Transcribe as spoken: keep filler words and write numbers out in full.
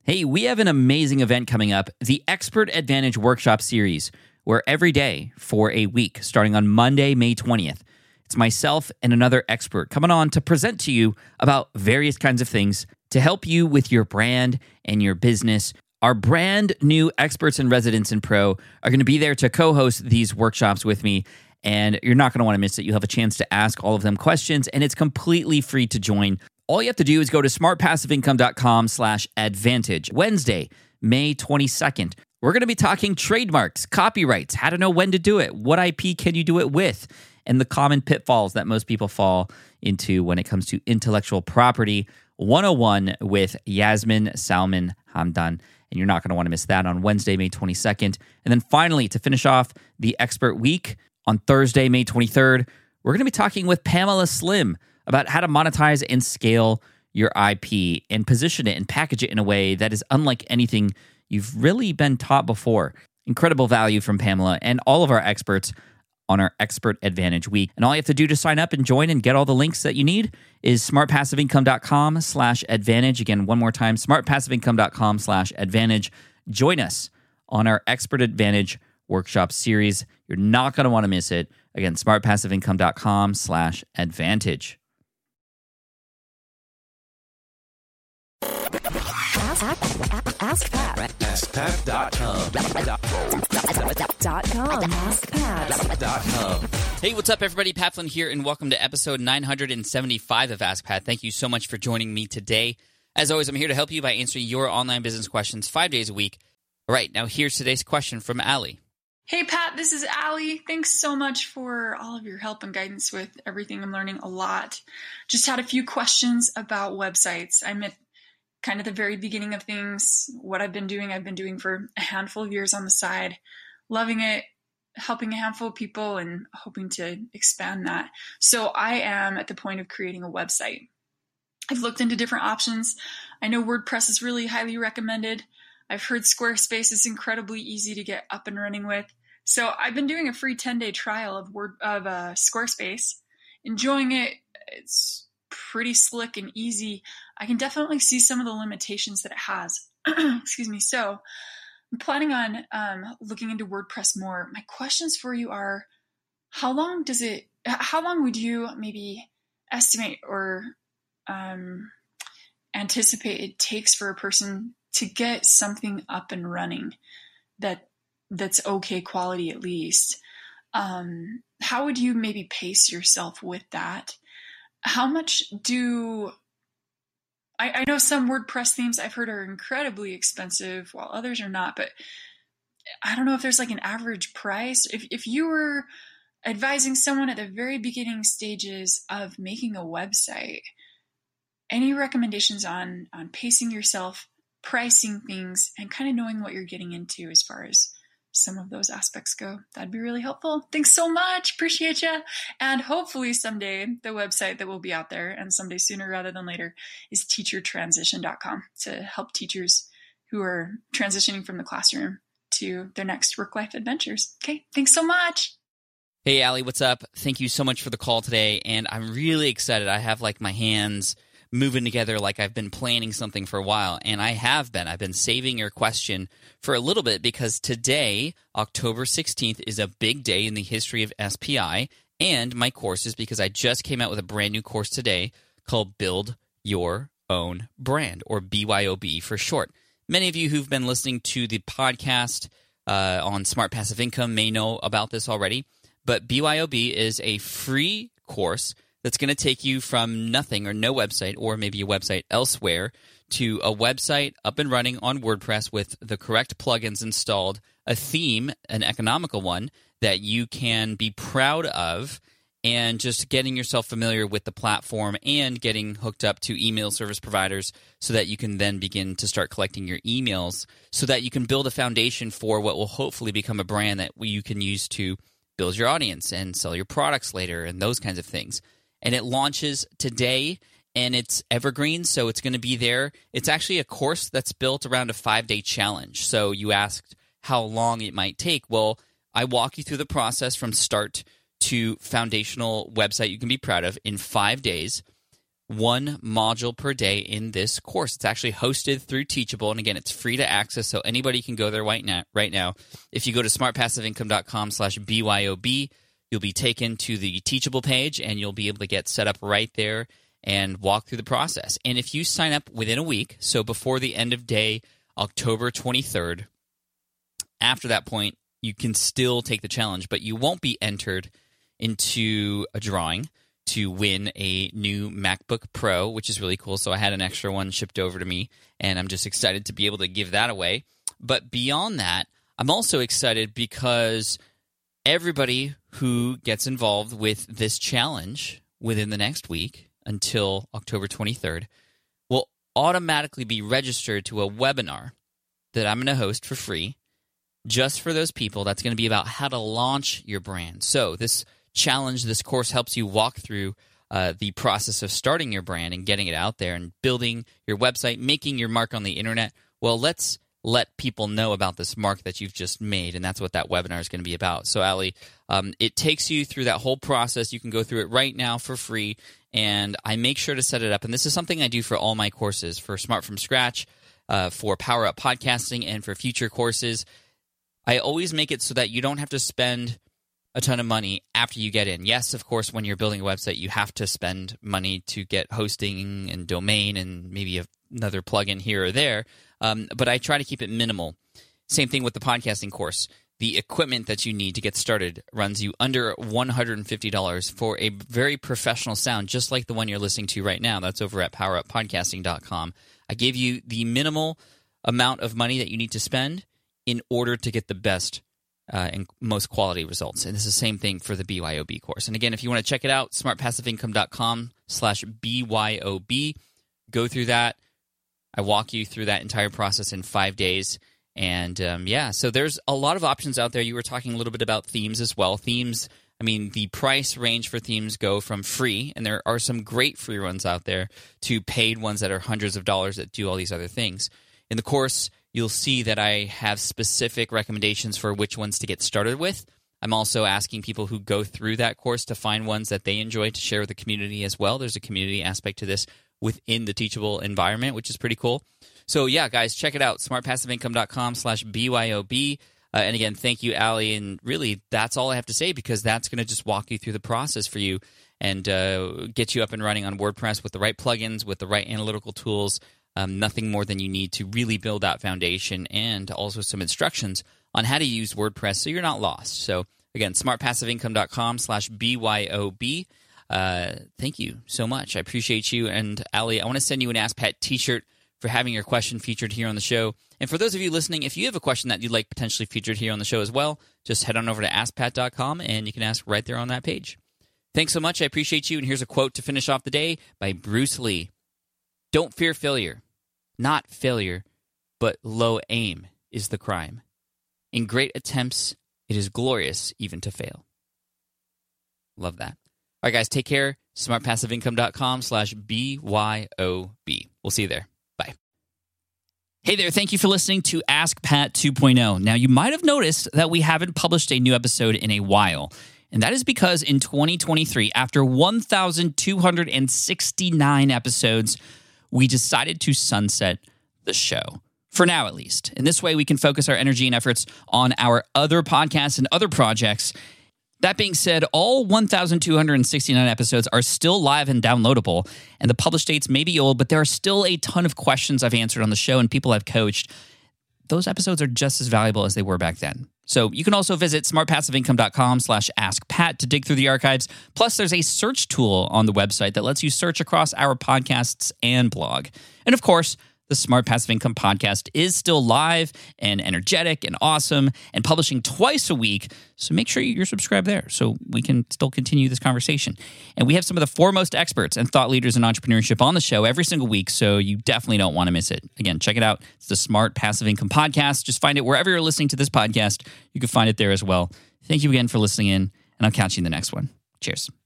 Hey, we have an amazing event coming up, the Expert Advantage Workshop Series, where every day for a week, starting on Monday, May twentieth, it's myself and another expert coming on to present to you about various kinds of things to help you with your brand and your business. Our brand new experts and residents in Pro are going to be there to co-host these workshops with me, and you're not going to want to miss it. You'll have a chance to ask all of them questions, and it's completely free to join. All you have to do is go to smartpassiveincome.com slash advantage. Wednesday, May twenty-second. We're going to be talking trademarks, copyrights, how to know when to do it, what I P can you do it with, and the common pitfalls that most people fall into when it comes to intellectual property one oh one with Yasmin Salman Hamdan. And you're not going to want to miss that on Wednesday, May twenty-second. And then finally, to finish off the Expert Week, on Thursday, May twenty-third, we're going to be talking with Pamela Slim about how to monetize and scale your I P and position it and package it in a way that is unlike anything you've really been taught before. Incredible value from Pamela and all of our experts on our Expert Advantage Week. And all you have to do to sign up and join and get all the links that you need is smartpassiveincome.com slash advantage. Again, one more time, smartpassiveincome.com slash advantage. Join us on our Expert Advantage Workshop Series. You're not going to want to miss it. Again, smartpassiveincome.com slash advantage. Ask, ask Pat. ask pat dot com. Dot com. ask pat dot com. Hey, what's up, everybody? Pat Flynn here, and welcome to episode nine seventy-five of Ask Pat. Thank you so much for joining me today. As always, I'm here to help you by answering your online business questions five days a week. All right, now here's today's question from Allie. Hey, Pat, this is Allie. Thanks so much for all of your help and guidance with everything. I'm learning a lot. Just had a few questions about websites. I'm at kind of the very beginning of things. What I've been doing, I've been doing for a handful of years on the side, loving it, helping a handful of people, and hoping to expand that. So I am at the point of creating a website. I've looked into different options. I know WordPress is really highly recommended. I've heard Squarespace is incredibly easy to get up and running with. So I've been doing a free ten-day trial of Word of uh, Squarespace, enjoying it. It's pretty slick and easy. I can definitely see some of the limitations that it has. Excuse me. So I'm planning on um, looking into WordPress more. My questions for you are: How long does it? How long would you maybe estimate or um, anticipate it takes for a person to get something up and running that that's okay quality at least? Um, how would you maybe pace yourself with that? How much do, I, I know some WordPress themes I've heard are incredibly expensive while others are not, but I don't know if there's like an average price. If if you were advising someone at the very beginning stages of making a website, any recommendations on, on pacing yourself, pricing things, and kind of knowing what you're getting into as far as some of those aspects go? That'd be really helpful. Thanks so much. Appreciate you. And hopefully someday the website that will be out there, and someday sooner rather than later, is teacher transition dot com to help teachers who are transitioning from the classroom to their next work-life adventures. Okay. Thanks so much. Hey, Allie, what's up? Thank you so much for the call today, and I'm really excited. I have like my hands moving together like I've been planning something for a while, and I have been. I've been saving your question for a little bit because today, October sixteenth, is a big day in the history of S P I and my courses, because I just came out with a brand new course today called Build Your Own Brand, or B Y O B for short. Many of you who've been listening to the podcast uh, on Smart Passive Income may know about this already, but B Y O B is a free course that's going to take you from nothing or no website, or maybe a website elsewhere, to a website up and running on WordPress with the correct plugins installed, a theme, an economical one, that you can be proud of, and just getting yourself familiar with the platform and getting hooked up to email service providers so that you can then begin to start collecting your emails so that you can build a foundation for what will hopefully become a brand that you can use to build your audience and sell your products later and those kinds of things. And it launches today, and it's evergreen, so it's going to be there. It's actually a course that's built around a five-day challenge. So you asked how long it might take. Well, I walk you through the process from start to foundational website you can be proud of in five days. one module per day in this course. It's actually hosted through Teachable, and again, it's free to access, so anybody can go there right now. Right now. If you go to smartpassiveincome.com slash BYOB, you'll be taken to the Teachable page, and you'll be able to get set up right there and walk through the process. And if you sign up within a week, so before the end of day, October twenty-third, after that point, you can still take the challenge, but you won't be entered into a drawing to win a new MacBook Pro, which is really cool. So I had an extra one shipped over to me, and I'm just excited to be able to give that away. But beyond that, I'm also excited because everybody who gets involved with this challenge within the next week until October twenty-third will automatically be registered to a webinar that I'm going to host for free just for those people. That's going to be about how to launch your brand. So this challenge, this course helps you walk through uh, the process of starting your brand and getting it out there and building your website, making your mark on the internet. Well, let's let people know about this mark that you've just made, and that's what that webinar is going to be about. So, Allie, um, it takes you through that whole process. You can go through it right now for free, and I make sure to set it up. And this is something I do for all my courses, for Smart From Scratch, uh, for Power Up Podcasting, and for future courses. I always make it so that you don't have to spend a ton of money after you get in. Yes, of course, when you're building a website, you have to spend money to get hosting and domain and maybe another plugin here or there, um, but I try to keep it minimal. Same thing with the podcasting course. The equipment that you need to get started runs you under one hundred fifty dollars for a very professional sound, just like the one you're listening to right now. That's over at power up podcasting dot com. I give you the minimal amount of money that you need to spend in order to get the best Uh, and most quality results. And it's the same thing for the B Y O B course. And again, if you want to check it out, smartpassiveincome.com slash BYOB. Go through that. I walk you through that entire process in five days. And um, yeah, so there's a lot of options out there. You were talking a little bit about themes as well. Themes, I mean, the price range for themes go from free, and there are some great free ones out there, to paid ones that are hundreds of dollars that do all these other things. In the course, you'll see that I have specific recommendations for which ones to get started with. I'm also asking people who go through that course to find ones that they enjoy to share with the community as well. There's a community aspect to this within the Teachable environment, which is pretty cool. So yeah, guys, check it out, smartpassiveincome.com slash BYOB. Uh, and again, thank you, Allie. And really, that's all I have to say, because that's going to just walk you through the process for you and uh, get you up and running on WordPress with the right plugins, with the right analytical tools. Um, nothing more than you need to really build that foundation, and also some instructions on how to use WordPress so you're not lost. So again, smartpassiveincome.com slash BYOB. Uh, thank you so much. I appreciate you. And Allie, I want to send you an Ask Pat t-shirt for having your question featured here on the show. And for those of you listening, if you have a question that you'd like potentially featured here on the show as well, just head on over to ask pat dot com and you can ask right there on that page. Thanks so much. I appreciate you. And here's a quote to finish off the day by Bruce Lee. Don't fear failure. Not failure, but low aim is the crime. In great attempts, it is glorious even to fail. Love that. All right, guys, take care. smartpassiveincome.com slash BYOB. We'll see you there. Bye. Hey there. Thank you for listening to Ask Pat two point oh. Now, you might have noticed that we haven't published a new episode in a while. And that is because in twenty twenty-three, after one thousand two hundred sixty-nine episodes, we decided to sunset the show, for now at least. In this way, we can focus our energy and efforts on our other podcasts and other projects. That being said, all one thousand two hundred sixty-nine episodes are still live and downloadable, and the published dates may be old, but there are still a ton of questions I've answered on the show and people I've coached. Those episodes are just as valuable as they were back then. So you can also visit smartpassiveincome.com slash askpat to dig through the archives. Plus, there's a search tool on the website that lets you search across our podcasts and blog. And of course, the Smart Passive Income podcast is still live and energetic and awesome and publishing twice a week. So make sure you're subscribed there so we can still continue this conversation. And we have some of the foremost experts and thought leaders in entrepreneurship on the show every single week, so you definitely don't want to miss it. Again, check it out. It's the Smart Passive Income podcast. Just find it wherever you're listening to this podcast. You can find it there as well. Thank you again for listening in, and I'll catch you in the next one. Cheers.